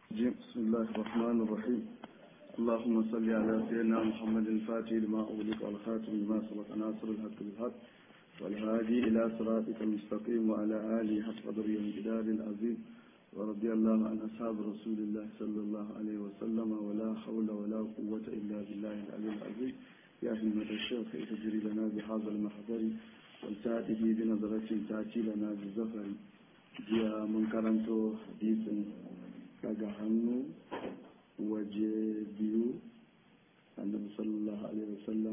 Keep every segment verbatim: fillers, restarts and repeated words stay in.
بسم الله الرحمن الرحيم. اللهم صل على سيدنا محمد الفاتح لما أغلق والخاتم لما سبق ناصر الحق بالحق والهادي إلى صراطك المستقيم وعلى آله حق قدره وامتداد العظيم ورضي الله عن أصحاب رسول الله صلى الله عليه وسلم ولا حول ولا قوة إلا بالله العلي العظيم. يا همة الشيخ تجري لنا بهذا المحضر والتأتي بنظرة تأتي لنا بالزفر. جاء من كرمته حديث daga hannu waje biyu annabi sallallahu alaihi wasallam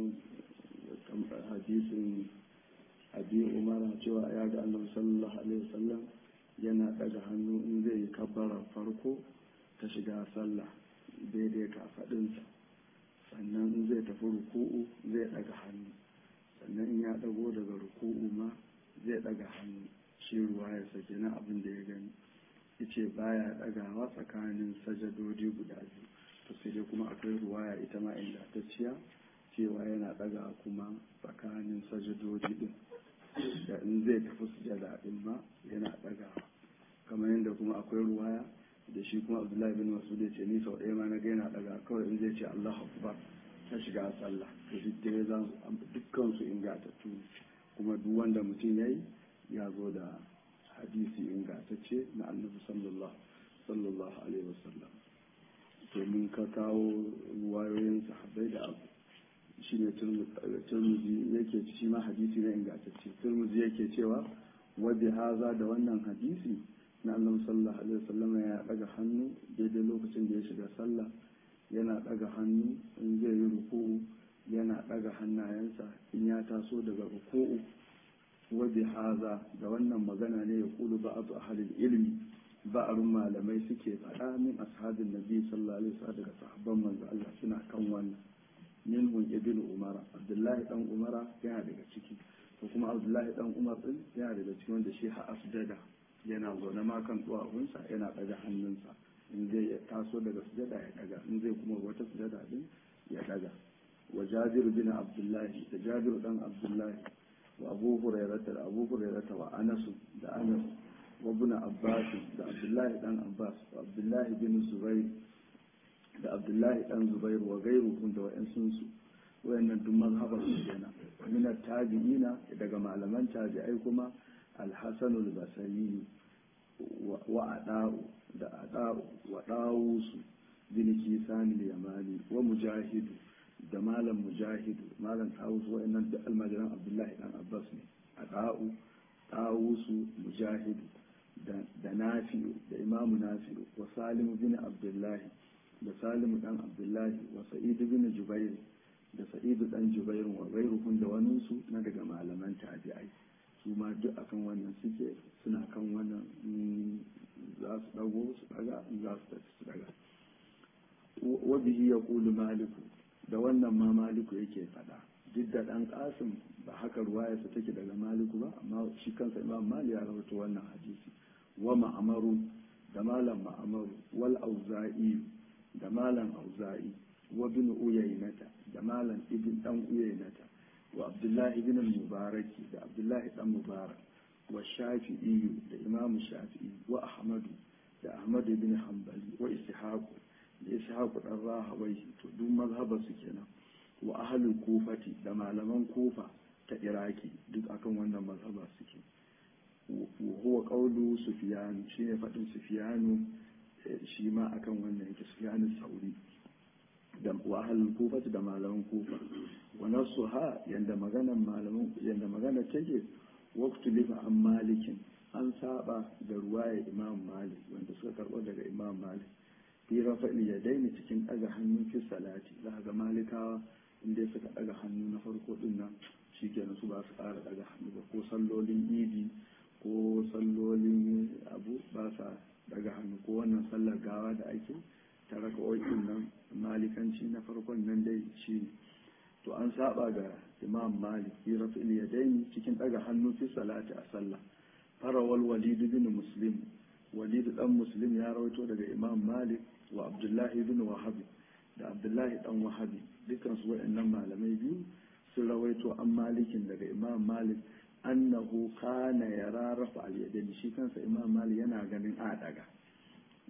hadisin abi umara cewa ya ga annabi sallallahu alaihi wasallam yana daga hannu in zai yi kabbara farko ta shiga sallah daidai kafadinsa, sannan in zai tafi ruku'u zai daga hannu, sannan in ya dago daga ruku'u ma zai daga hannu. shi ruwa ya sake na abin da ya gani yace baya dagawa tsakanin sajadodi guda biyu. to sai dai kuma akwai ruwaya ita ma ingantacciya cewa yana daga kuma tsakanin sajadodi din, da in zai tafi sujada din ma yana dagawa, kamar yadda kuma akwai ruwaya da shi kuma Abdullahi bin Mas'ud ya ce ni sau ɗaya ma na ga yana daga kawai in zai ce Allahu Akbar ta shiga sallah. to duk dai zan dukkan su ingantattu kuma duk wanda mutum yayi ya zo da hadisi ingantacce na annabi sallallahu alaihi wasallam. to mun ka kawo ruwayoyin sahabbai da abu shi ne turmuzi yake shi ma hadisi na ingantacce. turmuzi yake cewa wadda haza da wannan hadisi na annabi sallallahu alaihi wasallam ya daga hannu daidai lokacin da ya shiga sallah, yana daga hannu in zai yi ruku'u, yana daga hannayensa in ya taso daga ruku'u. wabi haza da wannan magana ne ya kulu ba'adu ahlul ilmi, ba'arun malamai suke faɗa min ashabin nabi sallallahu alaihi wasallam daga sahabban manzo Allah suna kan wannan. minhum ibnu umara, abdullahi dan umara yana daga ciki, to kuma abdullahi dan umar din yana daga cikin wanda shi ha asjada yana zaune ma kan duwawunsa yana daga hannunsa in zai taso daga sujada ya daga, in zai kuma wata sujada din ya daga. wa jabir bin abdullahi da jabir dan abdullahi wa abu hurairata da abu hurairata wa anasu da anas wa ibn abbas da abdullahi dan abbas wa abdullahi bin zubair da abdullahi dan zubair wa gairuhum da wa'ansun su wayannan duk mazhabar su kenan. min at-tabi'ina daga malaman tabi'ai kuma al-hasan al-basri wa ada'u da ada'u wa dawusu bin kisan al-yamani wa mujahidu da malam mujahidu malam tawusu wa'annan da almajiran abdullahi dan abbas ne. a da'u tawusu mujahidu da nafi'u da imamu nafi'u wa salimu bin abdullahi da salimu dan abdullahi wa sa'idu bin jubair da sa'idu dan jubair wa gairuhum da waninsu na daga malaman tabi'ai su ma duk akan wannan suke, suna kan wannan za su dago su daga za su tafi su daga. wa bihi yaqulu maliku, da wannan ma maliku yake faɗa, duk da ɗan ƙasim ba haka ruwayarsa take daga maliku ba, amma shi kansa imam mali ya rawaito wannan hadisi. wa ma'amaru da malam ma'amaru wal auza'i da malam auza'i wa bin uyaynata da malam ibn dan uyaynata wa abdullahi bin mubaraki da abdullahi dan mubarak wa shafi'i da imam shafi'i wa ahmadu da ahmad ibn hanbali wa ishaq da ishaku dan rahawai. to duk mazhabar su kenan. wa ahlul kufati da malaman kufa ta iraki duk akan wannan mazhaba suke. wa huwa qawlu sufyan, shine fadin sufyanu shi ma akan wannan yake, sufyanu sauri da wa ahlul kufati da malaman kufa. wa nasuha yanda maganan malaman yanda magana take waqtu lifa an malikin, an saba da ruwaya imam malik wanda suka karbo daga imam malik fi rafa'il yadaini cikin daga hannun fi salati. za ga malikawa inda suka daga hannu na farko din nan shikenan su ba su ƙara daga hannu ba, ko sallolin idi ko sallolin abu ba sa daga hannu, ko wannan sallar gawa da ake ta raka'o'in nan malikanci na farkon nan dai shi ne. to an saba ga imam malik fi rafa'il yadaini cikin daga hannu fi salati a sallah. farawal walid bin muslim, walid dan muslim ya rawaito daga imam malik wa abdullahi bin wahabi da abdullahi dan wahabi, dukkan su waɗannan malamai biyu sun rawaito an malikin daga imam malik annahu kana yara rafa al-yadaini, shi kansa imam malik yana ganin a daga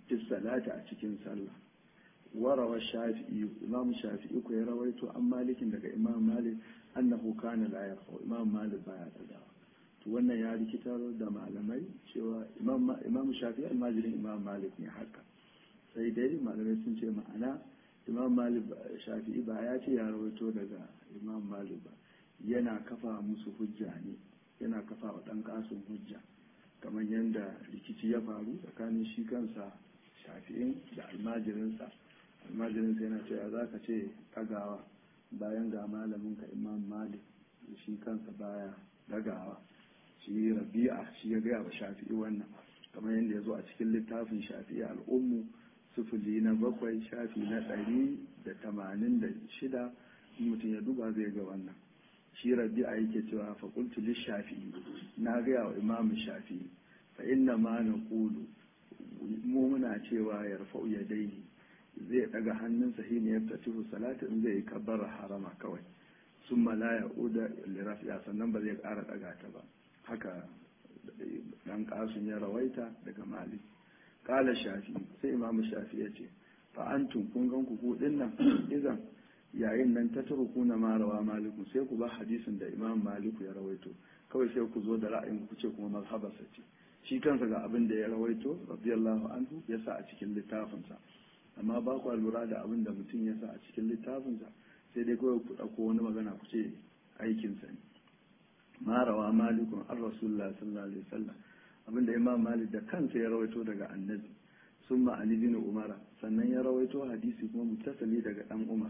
fi salati a cikin sallah warawa shafi'i imam shafi'i ko ya rawaito an malikin daga imam malik annahu kana la yarfa imam malik baya dagawa to wannan ya rikitar da malamai cewa imam imam shafi'i almajirin imam malik ne haka sai dai malamai sun ce ma'ana imam malik shafi'i ba ya ce ya rawaito daga imam malik ba yana kafa musu hujja ne yana kafa wa dan kasun hujja kamar yadda rikici ya faru tsakanin shi kansa shafi'in da almajirinsa almajirinsa yana cewa za ka ce ɗagawa bayan ga malaminka imam malik shi kansa baya ɗagawa shi rabi'a shi ya gaya wa shafi'i wannan kamar yadda ya zo a cikin littafin shafi'i al'ummu sufuli na bakwai shafi na ɗari da tamanin da shida mutum ya duba zai ga wannan shi rabi'a yake cewa faƙultu lis shafi'i na gaya wa imam shafi'i fa inna ma na ƙulu mu muna cewa ya rafa'u ya daini zai daga hannunsa shi ne ya fatihu salatin zai yi kabbar harama kawai sun mala ya uda lirafiya sannan ba zai ƙara daga ta ba haka dan kasun ya rawaita daga malik kala shafi sai imamu shafi ya ce fa antum kun gan ku din nan idan yayin nan ta turku na marawa maliku sai ku ba hadisin da imam maliku ya rawaito kawai sai ku zo da ra'ayin ku ce kuma mazhabarsa ce shi kansa ga abin da ya rawaito radiyallahu anhu ya sa a cikin littafinsa amma ba ku lura da abin da mutum ya sa a cikin littafinsa sai dai kawai ku ɗauko wani magana ku ce aikinsa ne marawa malikun an rasulullah sallallahu alaihi wasallam abin da imam malik da kansa ya rawaito daga annabi sun ma ali bin umara sannan ya rawaito hadisi kuma mutasali daga dan umar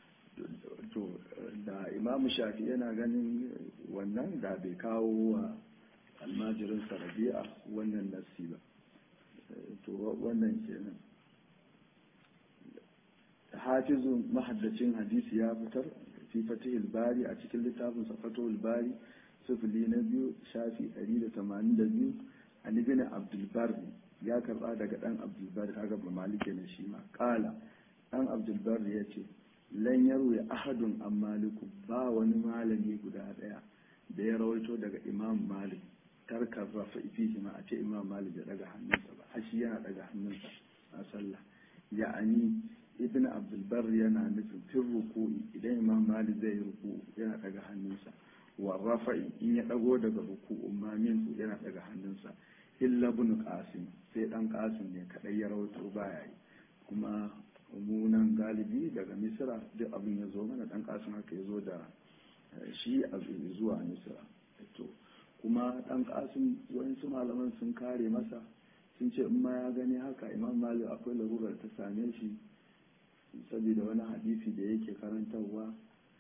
to da imam shafi yana ganin wannan da bai kawo wa almajirin rabi'a wannan nassi ba to wannan kenan hafizun mahaddacin hadisi ya fitar fi fatihul bari a cikin littafin sa fatihul bari sufuli na biyu shafi ɗari da tamanin da biyu an ibn abdul bar ya karba daga dan abdul bar kaga ba malike ne shi ma kala dan abdul bar yace lan yarwi ahadun an maliku ba wani malami guda daya da ya rawaito daga imam malik tarkar rafa fihi ma a ce imam malik ya daga hannunsa ba har shi yana daga hannunsa a sallah ya'ani ibn abdulbar yana nufin fin ruku'i idan imam malik zai yi ruku'u yana daga hannunsa wa rafa'i in ya dago daga ruku'u ma min yana daga hannunsa illa ibn qasim sai dan qasim ne kadai ya rawaito baya yi kuma umunan galibi daga misra duk abin ya zo mana dan qasim haka ya zo da shi a zuwa misra to kuma dan qasim wayansu malaman sun kare masa sun ce in ma ya gani haka imam malik akwai larurar ta same shi saboda wani hadisi da yake karantarwa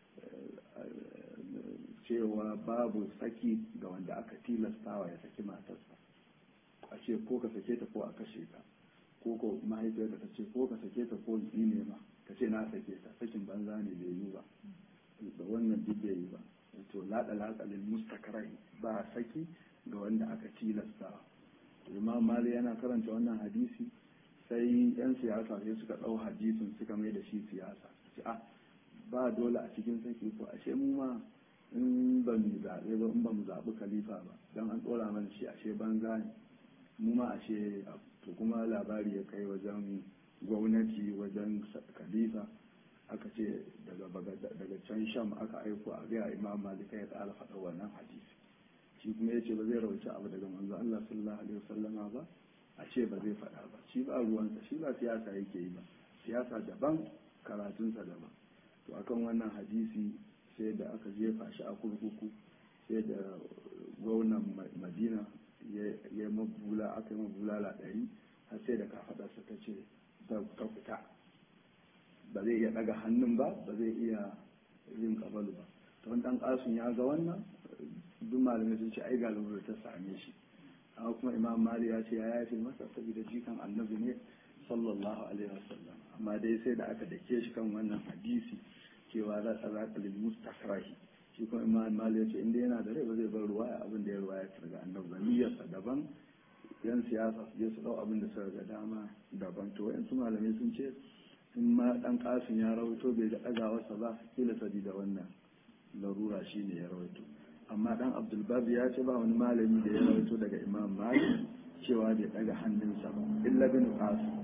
cewa babu saki ga wanda aka tilastawa ya saki matarsa a ce ko ka sake ta ko a kashe ka ko ko mahaifiyarka ta ce ko ka sake ta ko ni ne ma ka ce na sake ta sakin banza ne bai yi ba da wannan duk bai yi ba to laɗa laƙalin mustakarai ba saki ga wanda aka tilastawa imam mali yana karanta wannan hadisi sai yan siyasa sai suka ɗau hadisin suka mai da shi siyasa ce a ba dole a cikin saki ko ashe mu ma in ba mu zaɓe ba in ba mu zaɓi khalifa ba don an ɗora mana shi ashe banza ne mu ma ashe to kuma labari ya kai wajen gwamnati wajen khalifa aka ce daga daga can sham aka aiko a gaya imam malika ya tsara faɗa wannan hadisi shi kuma ya ce ba zai rauci abu daga manzo Allah sallallahu alaihi wasallama ba a ce ba zai faɗa ba shi ba ruwansa shi ba siyasa yake yi ba siyasa daban karatunsa daban to akan wannan hadisi sai da aka jefa shi a kurkuku sai da gwamnan madina ya mabula aka yi mabulala ɗari har sai da kafaɗarsa ta ce ta fita ba zai iya ɗaga hannun ba ba zai iya yin kabalu ba to wani ɗan ƙasun ya ga wannan duk malamai sun ce ai ga lura ta same shi amma kuma imam mali ya ce ya yafe masa saboda jikan annabi ne sallallahu alaihi wasallam amma dai sai da aka dake shi kan wannan hadisi cewa za ta zaka lil mustakrahi shi kuma imam mali ya ce inda yana da rai ba zai bar ruwaya abin da ya ruwaya daga annabi niyyarsa daban yan siyasa su je su dau abin da suka ga dama daban to wayansu malamai sun ce in ma dan kasin ya rawaito bai da dagawarsa ba kila sabida wannan larura shine ya rawaito amma dan abdulbab ya ce ba wani malami da ya rawaito daga imam malik cewa bai daga hannunsa ba illa bin qasim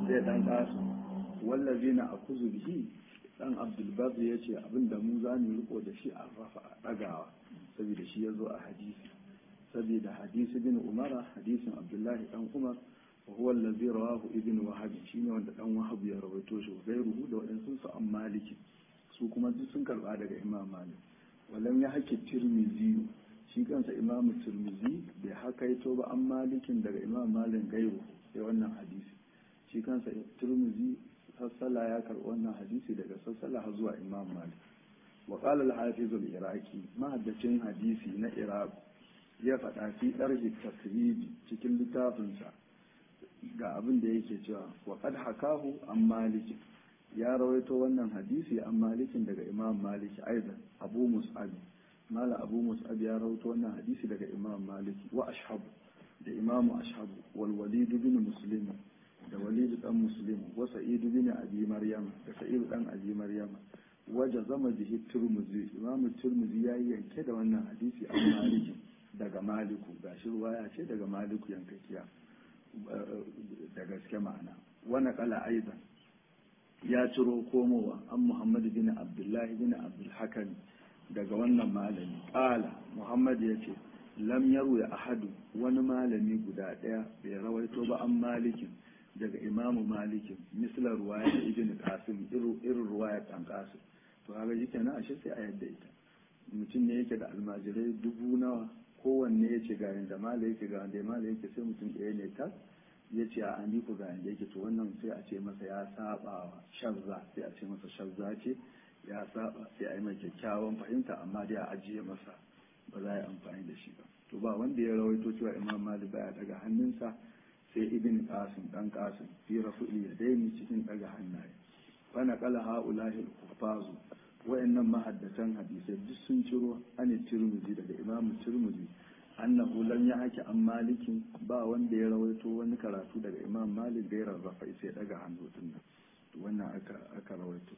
sai dan kasu wallazina akuzu bihi dan abdul bar ya ce abinda mu za mu riko da shi a rafa a dagawa saboda shi ya zo a hadisi saboda hadisi bin umara hadisin abdullahi dan umar wa huwa allazi rawahu ibn wahab shine wanda dan wahab ya rawaito shi gairuhu da wadansu su an maliki su kuma duk sun karba daga imam malik walam ya haƙi tirmizi shi kansa imam tirmizi bai hakaito ba an malikin daga imam malik gairu sai wannan hadisi shi kansa tirmizi sassala ya karɓi wannan hadisi daga sassala har zuwa imam malik wa qala al-hafiz al-iraqi mahaddacin hadisi na iraq ya faɗa fi ɗarhi tasridi cikin littafinsa ga abin da yake cewa wa qad hakahu an malik ya rawaito wannan hadisi an malikin daga imam malik aidan abu mus'ab mala abu mus'ab ya rawaito wannan hadisi daga imam malik wa ashabu da imam ashabu wal walid bin muslim da walid dan muslim wa sa'id bin abi maryam da sa'id dan abi maryam waje zama jihi turmuzi imam turmuzi yayi yanke da wannan hadisi an maliki daga maliku gashi ruwaya ce daga maliku yankakiya da gaske ma'ana wani kala aidan ya ciro komowa an muhammad bin abdullahi bin abdul hakan daga wannan malami qala muhammad yace lam yarwi ahadu wani malami guda daya bai rawaito ba an malikin daga imamu malikin mislar ruwaya da ibn qasim irin ruwaya kan qasim to haka yake na ashe sai a yadda ita mutum ne yake da almajirai dubu nawa kowanne yace ga yanda malai yake ga yanda malai yake sai mutum ɗaya ne ta yace a ani ku ga yanda yake to wannan sai a ce masa ya saba shazza sai a ce masa shazza ce ya saba sai a yi mai kyakkyawan fahimta amma dai a ajiye masa ba za a yi amfani da shi ba to ba wanda ya rawaito cewa imam malik baya daga hannunsa sai ibn qasim dan qasim fi rafu'i yadaini cikin daga hannaye wa naqala haulahi al-huffazu wa'annan mahaddatan hadisai duk sun ciro an tirmidhi daga imam tirmidhi annahu lam yahki an malikin ba wanda ya rawaito wani karatu daga imam malik da ya rafa'i sai daga hannu din to wannan aka aka rawaito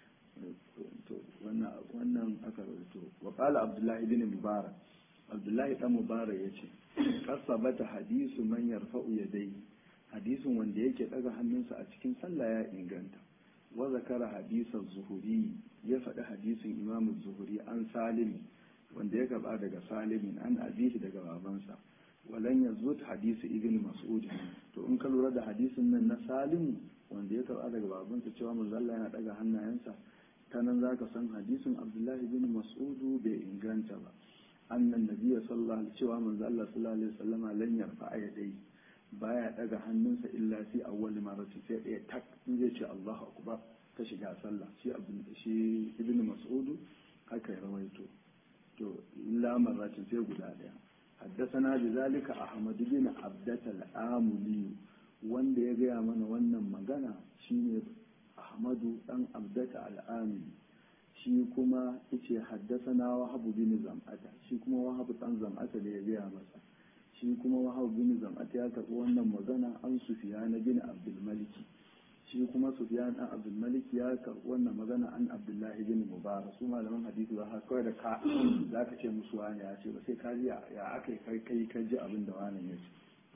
to wannan wannan aka rawaito wa qala abdullah ibn mubarak abdullahi dan mubarak yace kasabata hadisu man yarfa'u yadayhi hadisin wanda yake daga hannunsa a cikin sallah ya inganta wa zakara hadisan zuhuri ya faɗi hadisin imam zuhuri an salim wanda ya gaba daga salimin an abihi daga babansa walan yazut hadisi ibn mas'ud to in ka lura da hadisin nan na salim wanda ya gaba daga babansa cewa manzo Allah yana daga hannayensa ta nan zaka san hadisin abdullahi ibn mas'ud bai inganta ba annan nabiyyu sallallahu alaihi cewa manzo Allah sallallahu alaihi wasallama lan yarfa yadai baya daga hannunsa illa fi awwal marati sai ɗaya tak in zai ce Allahu akbar ta shiga sallah shi abin shi ibn mas'ud haka ya rawaito to illa maratin sai guda daya haddathana bizalika ahmad bin abdat al-amuli wanda ya gaya mana wannan magana shine ahmadu dan abdat al-amuli shi kuma yace haddathana wahab bin zam'ata shi kuma wahab dan zam'ata da ya gaya masa shi kuma wahab bin zam'ata ya karbi wannan magana an sufyan bin abdul malik shi kuma sufyan dan abdul malik ya karbi wannan magana an abdullah bin mubarak su malaman hadisi ba kawai da ka zaka ce musu wani ya ce ba sai ka ji ya akai kai kai ka ji abin da wani ya ce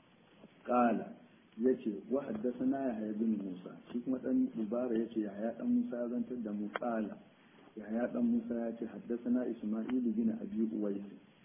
qala yace wa haddathana yahya bin musa shi kuma dan mubarak yace yahya dan musa ya zantar da mu qala yahya dan musa ya ce haddathana isma'il bin abi uwais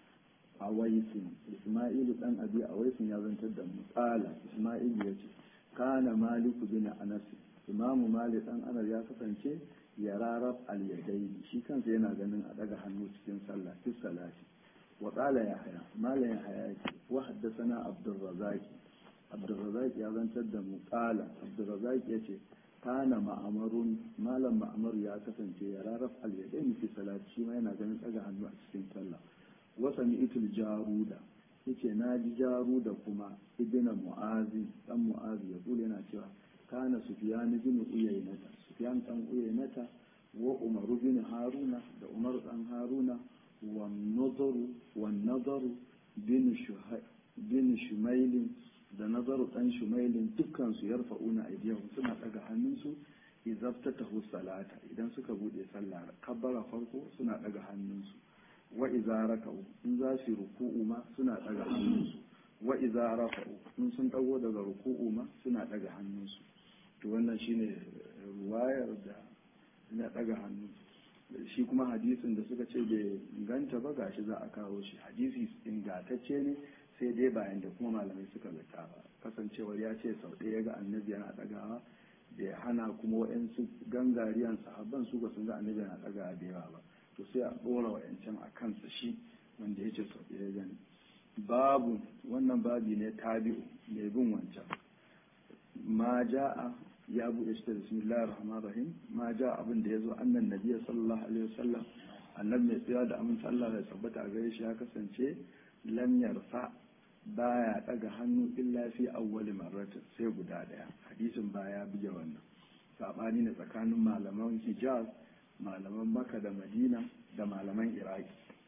awaisin isma'il dan abi awaisin ya zantar da mu qala isma'il yace kana malik bin anas imam malik dan anas ya kasance ya rarab al yadaini shi kansa yana ganin a daga hannu cikin sallah fi salati wa qala yahya malam yahya yace wa haddathana abdur razzaq abdur razzaq ya zantar da mu qala abdur razzaq yace kana ma'amarun malam ma'amar ya kasance ya rarab al yadaini fi salati shi ma yana ganin daga hannu a cikin sallah wa sami'tul jaruda yace na ji jaruda kuma ibn mu'azi dan mu'azi ya kula yana cewa kana sufyan bin uyaynata sufyan dan uyaynata wa umar bin haruna da umar dan haruna wa nadru wa nadru bin shuhay bin shumail da nazaru dan shumail dukkan su yarfa'una aydiyahum suna daga hannunsu izaftatahu salata idan suka bude sallah kabbara farko suna daga hannunsu wa iza raka'u in za su ruku'u ma suna daga hannunsu wa iza rafa'u in sun dago daga ruku'u ma suna daga hannunsu to wannan shine ruwayar da na daga hannu. Shi kuma hadisin da suka ce bai inganta ba gashi za a kawo shi, hadisi ingantacce ne sai dai bayan da kuma malamai suka zata ba, kasancewar ya ce sau ɗaya ga annabi yana ɗagawa bai hana kuma wa'yansu gangariyan sahabban su ba sun ga annabi yana ɗagawa da yawa ba, to sai a ɗora wa'yancan a kansa shi wanda ya ce sau ɗaya gani. Babu wannan babi ne tabi'u mai bin wancan. Ma ja'a ya buɗe shi da bismillahir rahmanir rahim. Ma ja'a abin da yazo annan nabiyyi sallallahu alaihi wasallam annabi mai tsaya da aminci Allah ya tabbata a gare shi ya kasance lam yarfa baya daga hannu illa fi awwali marratin sai guda daya. Hadisin baya buge wannan. Sabani ne tsakanin malaman Hijaz, malaman Makka da Madina da malaman Iraki.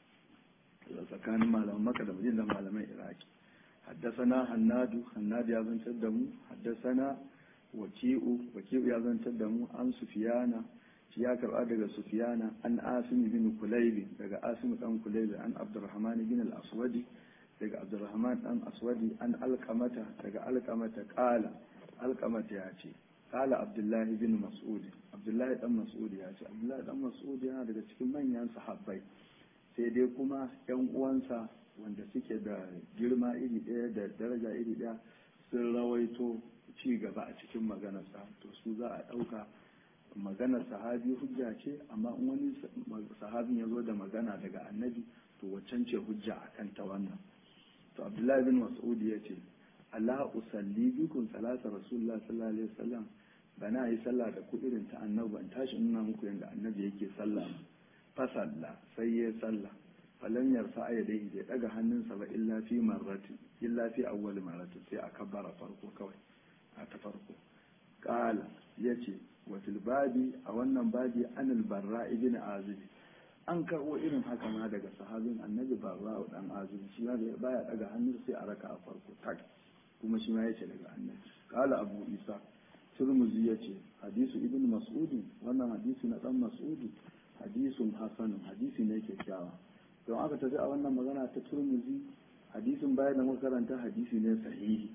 tsakanin malaman Makka da Madina da malaman Iraki. Haddasana Hannadu, Hannadu ya zantar da mu, haddasana Waki'u, Waki'u ya zantar da mu an Sufiyana, shi ya karba daga Sufiyana, an Asim bin Kulaybi, daga Asim dan Kulaybi, an Abdurrahman bin al-Aswadi, daga Abdurrahman dan Aswadi, an Alqamata, daga Alqamata qala, Alqamata ya ce, qala Abdullahi bin Mas'ud, Abdullahi dan Mas'ud ya ce, Abdullahi dan Mas'ud yana daga cikin manyan sahabbai. Sai dai kuma yan uwansa wanda suke da girma iri ɗaya da daraja iri ɗaya sun rawaito ci gaba a cikin maganarsa, to su za a ɗauka maganar sahabi hujja ce, amma in wani sahabin ya zo da magana daga annabi to waccan ce hujja a kan ta wannan. To Abdullahi bin Mas'ud ya ce, Allah usalli bikum salata Rasulullah sallallahu alaihi wasallam, bana yi sallah da ku irin ta annabi, ban tashi nuna muku yadda annabi yake sallah. Fasalla sai ya sallah, falan yarfa yadayhi bai daga hannunsa ba illa fi marrati illa fi awwal marrati sai a kabbara farko kawai a ta farko. Qala yace wa fil babi a wannan babi anil barra ibn azib, an karbo irin haka ma daga sahabin annabi barra dan azib, shi ma baya daga hannunsa sai a raka a farko tak, kuma shi ma yace daga annabi. Qala abu isa Turmuzi yace hadisu ibn mas'ud, wannan hadisi na dan mas'ud hadisun hasanun, hadisi ne kyakkyawa. Don aka tafi a wannan magana ta Turmuzi, hadisin baya da makaranta hadisi ne sahihi,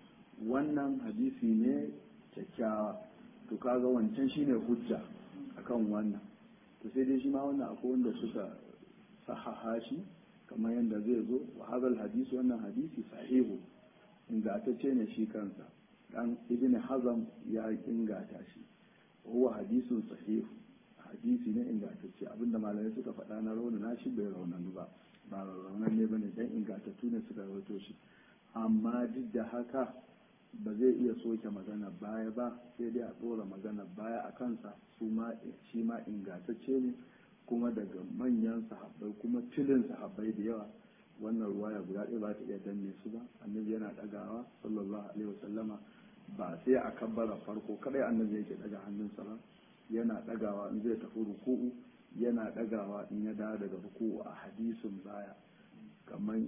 wannan hadisi ne kyakkyawa, to kaga wancan shine hujja akan wannan. To sai dai shi ma wannan akwai wanda suka sahaha shi kamar yadda zai zo, wa hadal hadisi, wannan hadisi sahihu ingantacce ne shi kansa, dan ibn Hazm ya ingata shi, huwa hadisun sahihu, hadisi ne ingantacce. Abinda malamai suka faɗa na rauna na shi bai raunanu ba, ba raunan ne bane, dan ingantattu ne suka rawaito shi, amma duk da haka ba zai iya soke magana baya ba, sai dai a tsora magana baya a kansa. Su ma shi ma ingantacce ne kuma daga manyan sahabbai, kuma tilin sahabbai da yawa. Wannan ruwaya guda ɗaya ba ta iya danne su ba. Annabi yana ɗagawa sallallahu alaihi wasallama, ba sai a kabbara farko kadai annabi yake ɗaga hannunsa ba, yana ɗagawa in zai tafi ruku'u, yana ɗagawa in ya dawo daga ruku'u. A hadisin baya kamar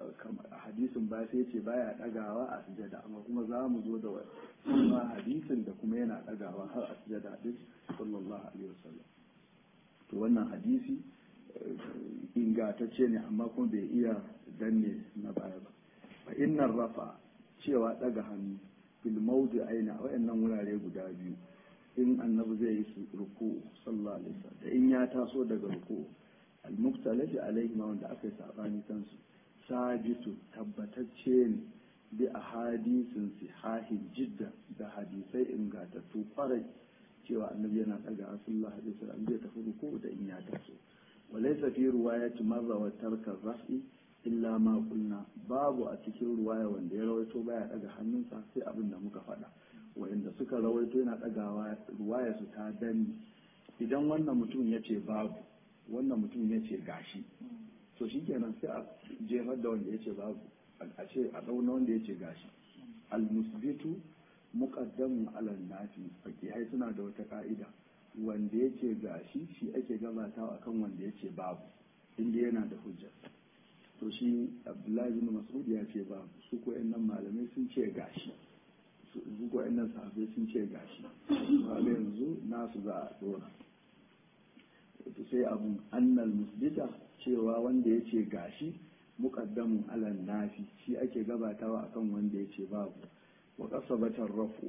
a hadisin baya sai ce baya ɗagawa a sujada, amma kuma za mu zo da kuma hadisin da kuma yana ɗagawa har a sujada din sallallahu alaihi wasallam. To wannan hadisi ingantacce ne amma kuma bai iya danne na baya ba. Fa innar rafa, cewa ɗaga hannu fil mawdi'aina, wayannan wurare guda biyu, in annabi zai yi ruku sallallahu alaihi wasallam da in ya taso daga ruku, al-muftalafi alaihi ma wanda aka yi sabani kansu, sabitu tabbatacce ne bi ahadisin sihahi jidda, da hadisai ingantattu kwarai cewa annabi yana daga sallallahu alaihi wasallam zai tafi ruku da in ya taso. walaysa fi riwayati marra wa tarka raf'i illa ma qulna, babu a cikin ruwaya wanda ya rawaito baya daga hannunsa sai abin da muka faɗa. Wa'inda suka rawaito yana ɗagawa ruwaya su ta danni. Idan wannan mutum ya ce babu, wannan mutum ya ce gashi, to shi kenan sai a jefar da wanda ya ce babu, a ce a ɗauna wanda ya ce gashi. Al-musbitu muqaddamun ala nafi, fakihai suna da wata ka'ida, wanda ya ce gashi shi ake gabatawa akan wanda ya ce babu, inda yana da hujja. To shi Abdullahi bin Mas'ud ya ce babu, su ko nan malamai sun ce gashi, duk wa'annan sahabbai sun ce gashi, ba yanzu nasu za a dora. To sai abun annal musbita, cewa wanda ya ce gashi muqaddamun ala nafi, shi ake gabatawa akan wanda ya ce babu. Wa qasabatar rafu,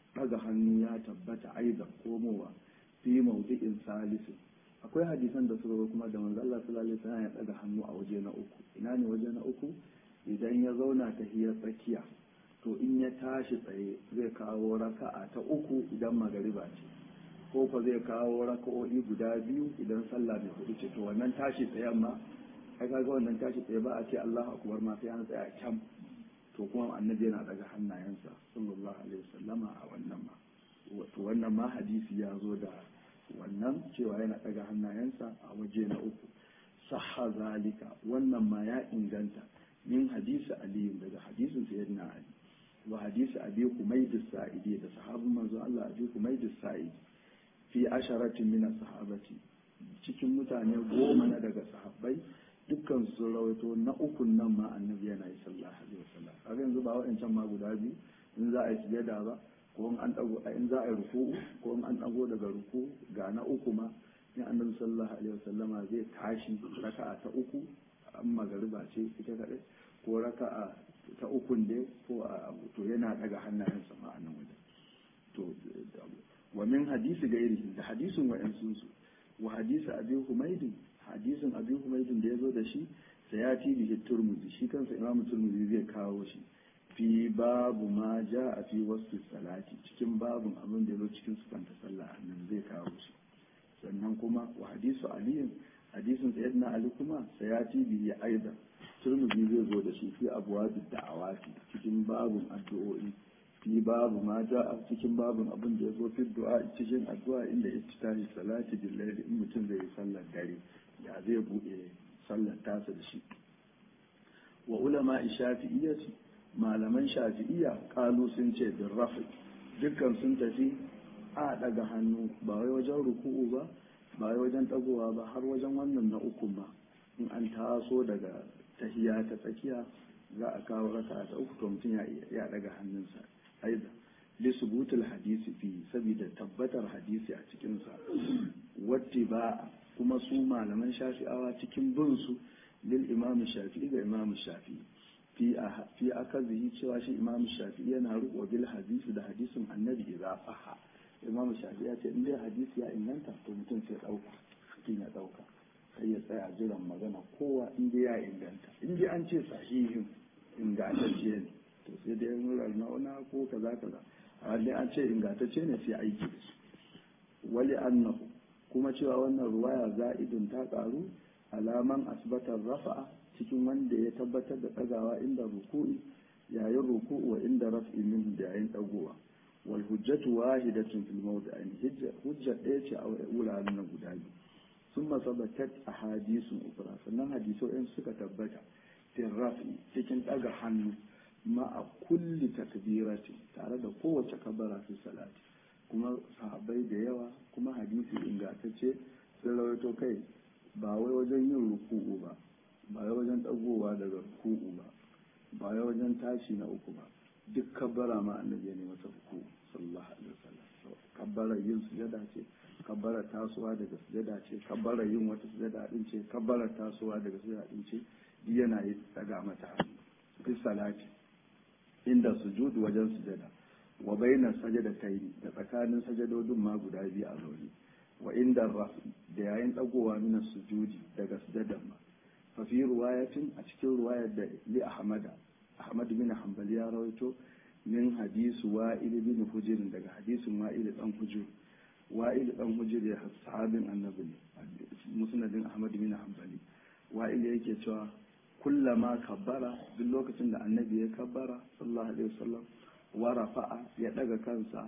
daga hannu ya tabbata aidan komowa fi mawdi'in salisin akwai hadisan da suka kuma da manzo Allah sallallahu alaihi wasallam ya daga hannu a waje na uku ina ne waje na uku idan ya zauna tahiyar tsakiya to in ya tashi tsaye zai kawo raka'a ta uku idan magariba ce ko fa zai kawo raka'o'i guda biyu idan sallah mai hudu ce to wannan tashi tsayen ma ai kaga wannan tashi tsaye ba a ce Allahu akbar ma sai an tsaya kyam to kuma annabi yana daga hannayensa sallallahu alaihi wasallama a wannan ma to wannan ma hadisi ya zo da wannan cewa yana daga hannayensa a waje na uku sahha zalika wannan ma ya inganta min hadisi ali daga hadisin sayyidina ali wa hadisi abi humayd as-sa'idi da sahabban manzo Allah abi humayd as-sa'idi fi asharatin min as-sahabati cikin mutane goma na daga sahabbai dukkan su rawaito na ukun nan ma annabi yana yi sallallahu alaihi wasallam kaga yanzu ba wa'ancan ma guda biyu in za a yi sujada ba ko in an dago in za a yi ruku'u ko in an dago daga ruku'u ga na uku ma in annabi sallallahu alaihi wasallama zai tashi raka'a ta uku an magariba ce ita kadai ko raka'a ta ukun dai ko a to yana daga hannayensa ma a nan wajen to wa min hadisi gairihi da hadisin wa'ansun su wa hadisi abi humaydin hadisin abi humaydin da yazo da shi sayati bihi turmuzi shi kansa imam turmuzi zai kawo shi fi babu ma jaa fi wasfi salati cikin babun abin da yazo cikin sufanta sallah nan zai kawo shi sannan kuma wa hadisu ali hadisin sayyidina ali kuma sayati bihi aidan turmuzi zai zo da shi fi abwabid da'awati cikin babun addu'o'i fi babu ma a cikin babun abin da ya zo fi du'a cikin addu'a inda ittitahi salati billahi in mutum zai yi sallar dare ya zai bude sallar tasa da shi wa ulama shafi'iyyati malaman shafi'iyya kalu sun ce bin rafi dukkan sun tafi a daga hannu ba wai wajen ruku'u ba ba wai wajen dagowa ba har wajen wannan na uku ba in an taso daga tahiya ta tsakiya za a kawo raka ta uku to mutum ya daga hannunsa aida li subutul hadisi fi saboda tabbatar hadisi a cikin sa watti ba kuma su malaman shafi'awa cikin bin su lil imam shafi'i ga imam shafi'i fi fi akazihi cewa shi imam shafi'i yana riko bil hadisi da hadisin annabi idza faha imam shafi'i ya ce in dai hadisi ya inganta to mutum sai dauka mutum ya dauka sai ya tsaya jiran magana kowa in dai ya inganta in dai an ce sahihin ingantacce ne to sai dai yin rarnauna ko kaza kaza a dai an ce ingantacce ne sai aiki da su wali annahu kuma cewa wannan ruwaya za'idun ta karu alaman asbatar rafa'a cikin wanda ya tabbatar da ɗagawa inda ruku'i yayin ruku'u wa inda raf'i min da yayin ɗagowa wal hujjatu wahidatun fil mawdi'ain hujja ɗaya ce a wuraren nan guda biyu ثم ثبتت أحاديث أخرى sannan hadisoyin suka tabbata fil raf'i cikin ɗaga hannu ma'a kulli takbirati tare da kowace kabara fi salati kuma sahabbai da yawa kuma hadisi ingantacce sun rawaito kai ba wai wajen yin ruku'u ba ba wai wajen dagowa daga ruku'u ba ba wai wajen tashi na uku ba duk kabbara ma annabi ya ne masa ruku'u sallallahu alaihi wasallam kabbara yin sujada ce kabbara tasowa daga sujada ce kabbara yin wata sujada din ce kabbara tasowa daga sujada din ce duk yana yi daga mata hannu fi salati inda sujud wajen sujada wa baina sajadatayn da tsakanin sajadodin ma guda biyu a zaune wa inda rafi da yayin dagowa min sujudi daga sujadan ma fa fi riwayatin a cikin riwayar da li ahmada ahmad bin hanbali ya rawaito min hadisu wa'il bin hujr daga hadisin wa'il dan hujr wa'il dan hujr ya sahabin annabi ne musnadin ahmad bin hanbali wa'il yake cewa kullama kabbara duk lokacin da annabi ya kabbara sallallahu alaihi wasallam wa rafa'a ya daga kansa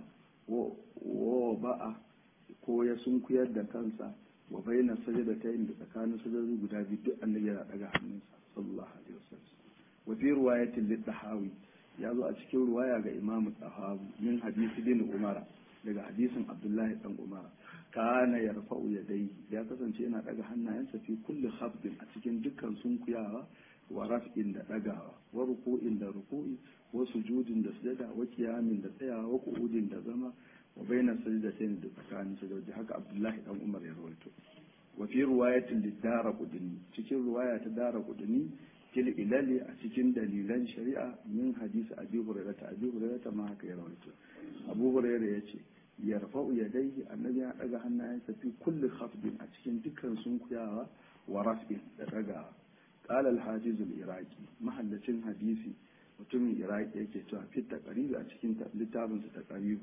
wa ba'a ko ya sunkuyar da kansa wa baina sajadatayn da tsakanin sajadodi guda biyu duk annabi ya daga hannunsa sallallahu alaihi wasallam wa fi riwayatin lid-dahawi ya zo a cikin riwaya ga imamu tahawi min hadisi bin umara daga hadisin abdullahi dan umara kana yarfa'u yadayhi ya kasance yana daga hannayensa fi kulli khafdin a cikin dukkan sunkuyawa wa raf'in da dagawa wa ruku'in da ruku'i wa sujudin da sujada wa qiyamin da tsayawa wa qu'udin da zama wa baina sajdatayn da tsakanin sajdoji haka abdullahi dan umar ya rawaito wa fi riwayatin lidara qudni cikin riwaya ta dara qudni fil ilali a cikin dalilan shari'a min hadisi abi hurairah abi hurairah ma haka ya rawaito abu hurairah yace yarfa'u yadayhi annabi ya daga hannayensa fi kulli khafdin a cikin dukkan sunkuyawa wa raf'in da daga qala al-hafiz al-iraqi mahallacin hadisi mutumin iraqi yake cewa fi taqrib a cikin littafin sa taqrib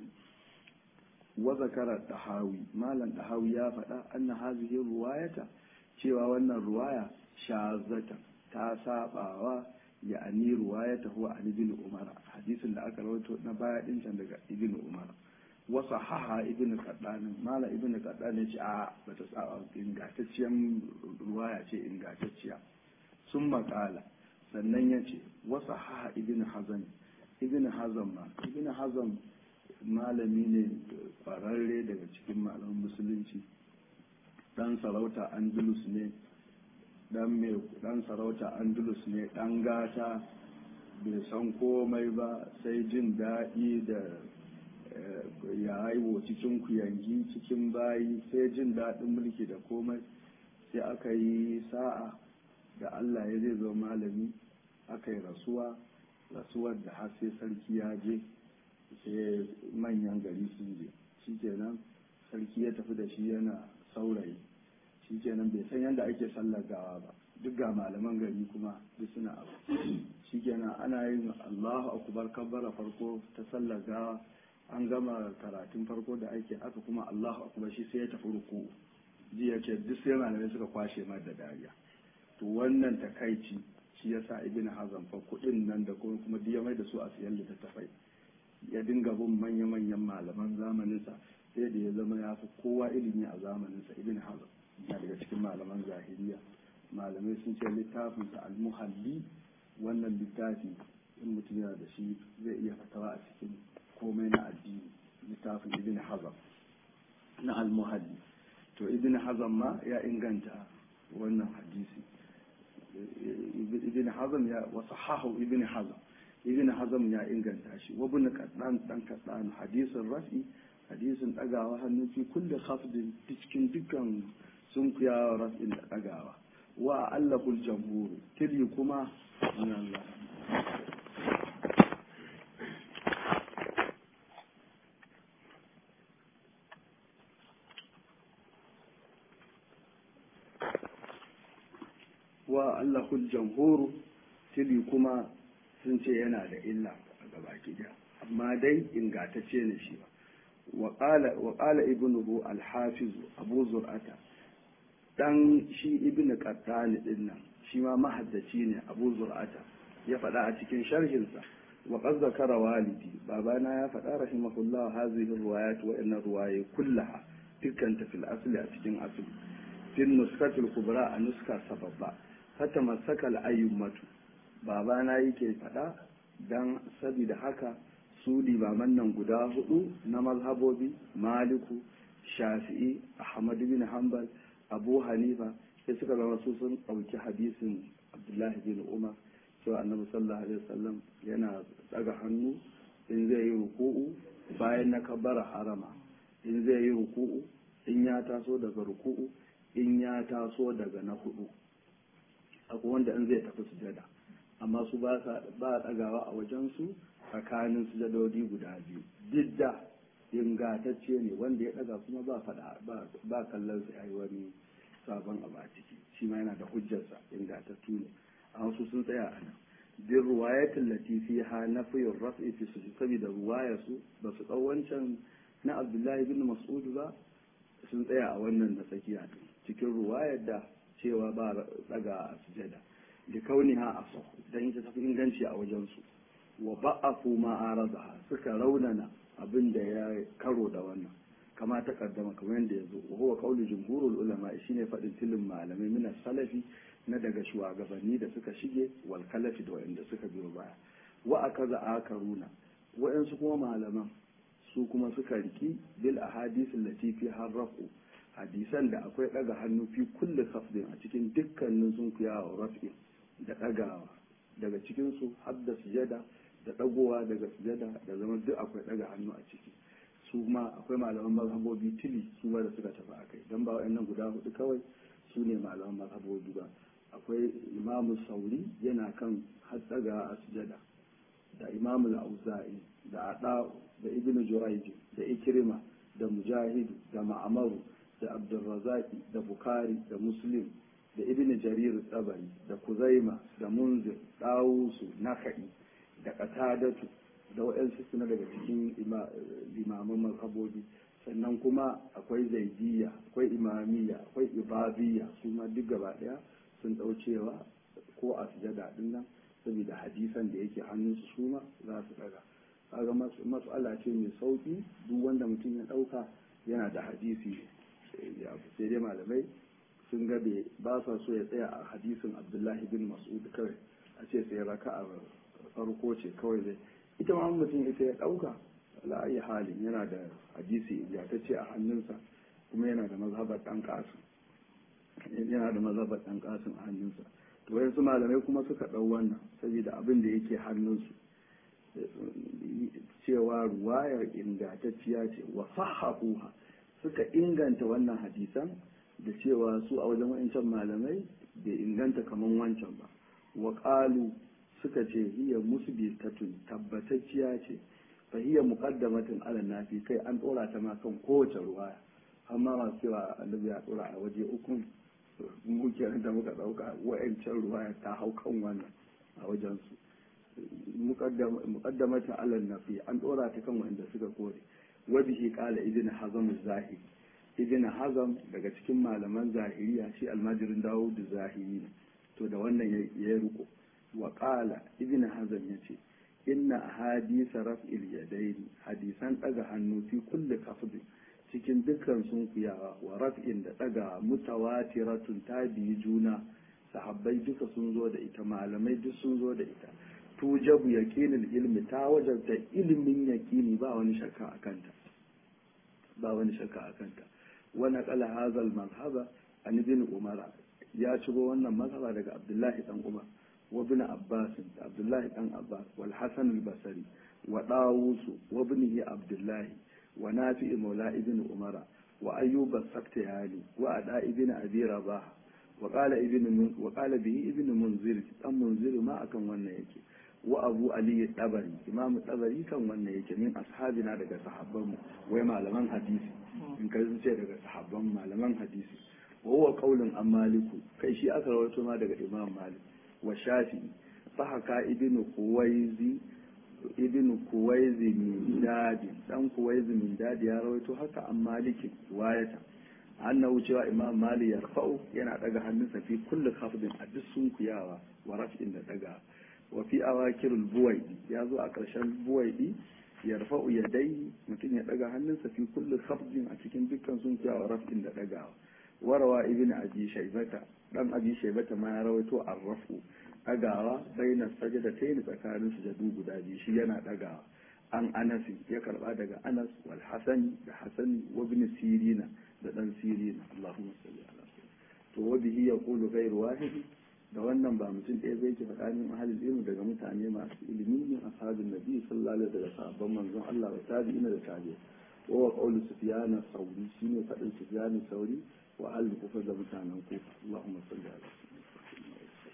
wa zakara dahawi malan dahawi ya faɗa anna hazihi ruwayata cewa wannan ruwaya shazata ta sabawa ya ani ruwayata huwa an ibn umar hadisin da aka rawaito na baya din can daga ibn umar wa sahaha ibn qaddan mala ibn qaddan ya ce a bata saba ingantacciyar ruwaya ce ingantacciya sun makala sannan ya ce wa sahaha ibn hazm ibn hazm ma ibn hazm malami ne fararre daga cikin malaman musulunci dan sarauta andalus ne dan mai dan sarauta andalus ne dan gata bai san komai ba sai jin daɗi da ya haiwo cikin kuyangi cikin bayi sai jin daɗin mulki da komai sai aka yi sa'a da Allah ya zai zo malami aka yi rasuwa rasuwar da har sai sarki ya je sai manyan gari sun je shikenan sarki ya tafi da shi yana saurayi shikenan bai san yadda ake sallar gawa ba duk ga malaman gari kuma duk suna abu shikenan ana yin Allahu akbar kabbara farko ta sallar gawa an gama karatun farko da ake aka kuma Allahu akbar shi sai ya tafi ruku ji ya ce duk sai malamai suka kwashe ma da dariya to wannan takaici shi yasa ibn hazm fa kudin nan da kuma kuma ya mai da su a siyan littattafai ya dinga bin manya-manyan malaman zamaninsa sai da ya zama ya fi kowa ilimi a zamaninsa ibn hazm na daga cikin malaman zahiriya malamai sun ce littafinsa al-muhalli wannan littafi in mutum yana da shi zai iya fatawa a cikin komai na addini littafin ibn hazm na al-muhalli to ibn hazm ma ya inganta wannan hadisi ibn hazm ya wasahahu ibn hazm ibn hazm ya inganta shi wa ibn qaddan dan qaddan hadisin rafi hadisin dagawa hannu fi kulli khafdin cikin dukkan sun kuya rafin da dagawa wa allahul jamhur tili kuma min Allah wa allahul jamhur tili kuma sun ce yana da illa a gabaki daya amma dai ingatacce ne shi ba wa qala ibnuhu al-hafiz abu zur'ata dan shi ibnu qattani din nan shi ma mahaddaci ne abu zur'ata ya faɗa a cikin sharhinsa wa qad zakara walidi babana ya faɗa rahimahullah hadhihi riwayat wa inna riwaya kullaha dukkan ta fil asli a cikin asli fil nuskatil kubra a nuska sababba fata masakal ayyumatu babana yake faɗa don sabida haka su limaman nan guda hudu na mazhabobi maliku shafi'i ahmadu bin hanbal abu hanifa sai suka zama su sun ɗauki hadisin abdullahi bin umar cewa annabi sallallahu alaihi wasallam yana daga hannu in zai yi ruku'u bayan na kabbara harama in zai yi ruku'u in ya taso daga ruku'u in ya taso daga na hudu akwai wanda in zai tafi sujada amma su ba a ɗagawa a wajensu tsakanin sujadodi guda biyu duk da ingatacce ne wanda ya ɗaga kuma ba faɗa ba kallon sa yayi wani sabon abu a ciki shi ma yana da hujjarsa ingatattu ne amma su sun tsaya a nan bin ruwayatin latifi ha na fiyin raf'i fi su saboda ruwaya su ba su ɗau wancan na abdullahi bin mas'ud ba sun tsaya a wannan da tsakiya cikin ruwayar da cewa ba ɗaga a sujada da kauniha a sahu don ita tafi inganci a wajensu wa ba'afu ma arada suka raunana abin da ya karo da wannan kama ta kaddama kamar yadda ya zo wa huwa qawlu jumhurul ulama shine fadin tilin malamai min salafi na daga shugabanni da suka shige wal kalafi da wanda suka biyo baya wa akaza akaruna wa'ansu kuma malaman su kuma suka riki bil ahadith allati fi harrafu hadisan da akwai daga hannu fi kulli khafdin a cikin dukkanin sun kuyawa raf'in da ɗagawa daga cikinsu har da sujada da ɗagowa daga sujada da zama duk akwai ɗaga hannu a ciki su ma akwai malaman mazhabobi tili su ma da suka tafi akai dan ba wa'annan guda hudu kawai su ne malaman mazhabobi ba akwai imamu sauri yana kan hatsaga a sujada da imamu auza'i da ada da ibn jurayj da ikrima da mujahidu da ma'amaru da abdurrazaki da bukari da muslim da ibn jarir tsabari da kuzaima da munzir dawusu naka'i da qatadatu da waɗansu suna daga cikin limaman mazhabobi. Sannan kuma akwai zaidiya akwai imamiyya akwai ibadiyya su ma duk gaba ɗaya sun ɗaucewa ko a sujada din nan saboda hadisan da yake hannunsu su ma za su ɗaga. kaga mas'ala ce mai sauki duk wanda mutum ya ɗauka yana da hadisi sai dai malamai sun ga ba sa so ya tsaya a hadisin abdullahi bin mas'ud kawai a ce sai raka'a farko ce kawai zai ita ma mutum ita ya ɗauka ala ayi halin yana da hadisi ya ta ce a hannunsa kuma yana da mazhabar ɗan ƙasin yana da mazhabar ɗan ƙasin a hannunsa to wayansu malamai kuma suka ɗau wannan saboda abin da yake hannunsu cewa ruwayar ingantacciya ce wa sahahuha suka inganta wannan hadisan da cewa su a wajen wancan malamai bai inganta kaman wancan ba wa qalu suka ce hiya musbitatun tabbatacciya ce fa hiya muqaddamatun ala nafi kai an dora ta ma kan kowace ruwaya amma masu cewa annabi ya dora a waje uku mu kenan da muka dauka wa'ancan ruwaya ta hau kan wannan a wajen su muqaddamatin ala nafi an dora ta kan wanda suka kore wa bihi qala ibn hazm az-zahiri ibn hazm daga cikin malaman zahiriya shi almajirin dawud zahiri to da wannan ya riko wa qala ibn hazm yace inna ahadith raf'il yadayn hadisan daga hannu fi kulli khafd cikin dukkan sunkuyawa wa raf'in da daga mutawatiratun tabi juna sahabbai duka sun zo da ita malamai duk sun zo da ita tujabu yaqinul ilmi ta wajabta ilimin yaqini ba wani shakka akanta ba wani shakka akanta wa naqala hadha al-madhhaba an ibn umar ya ciro wannan mazhaba daga abdullahi dan umar wa ibn abbas da abdullahi dan abbas wal hasan al-basri wa dawus wa ibnihi abdullahi wa nafi' maula ibn umar wa ayyub as-saktiyani wa ada ibn abi rabah wa qala ibn wa qala bihi ibn munzir dan munzir ma akan wannan yake wa abu ali tabari imam tabari kan wannan yake min ashabina daga sahabbanmu wai malaman hadisi in kai sun ce daga sahabban malaman hadisi wa huwa qaulun an maliku kai shi aka rawaito ma daga imam malik wa shafi'i fa haka ibnu kuwaizi ibnu kuwaizi min dadi dan kuwaizi min dadi ya rawaito haka an maliki wayata annahu cewa imam malik ya rafa'u yana daga hannunsa fi kulli khafdin a duk sunkuyawa wa raf'in da daga wa fi awakirul buwaidi ya zo a ƙarshen buwaidi ya rafa'u yadai mutum ya daga hannunsa fi kulli khafdin a cikin dukkan sunkuyawa raf'in da dagawa warawa ibn abi shaybata dan abi shaybata ma ya rawaito ar-rafu dagawa baina sajadatayn tsakanin sujadu guda biyu shi yana dagawa an anas ya karba daga anas wal hasan da hasan wa ibn sirina da dan sirina Allahumma salli ala to wa bihi yaqulu ghayru wahid da wannan ba mutum ɗaya zai ke faɗa min ahalin ilmi daga mutane masu ilimi ne ashabin nabi sallallahu alaihi wasallam sahabban manzon Allah wa tabi'ina da tabi'i wa qawlu sufyan sauri shine faɗin sufyan sauri wa ahli kufa da mutanen kufa Allahumma salli ala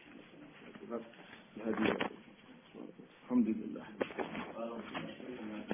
sayyidina alhamdulillah